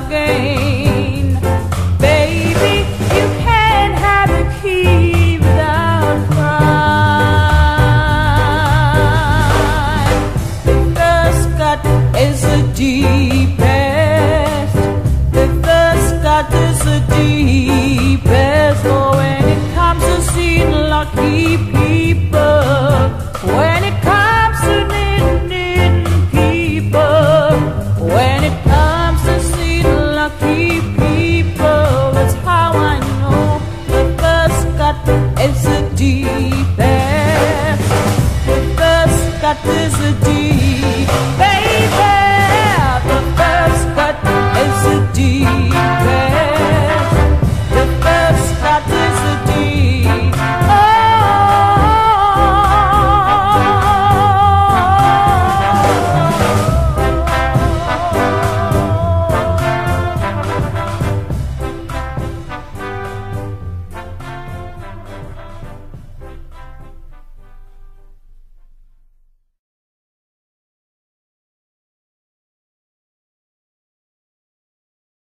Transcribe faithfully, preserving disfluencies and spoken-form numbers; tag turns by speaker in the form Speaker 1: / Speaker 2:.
Speaker 1: again. Baby, you can't have a key without crime. The first cut is the deepest. The first cut is the deepest. Oh, when it comes to seeing lucky people, when it comes to needing people, when it comes to seeing lucky people, that's how I know the first cut is the deepest. The first cut is the deepest.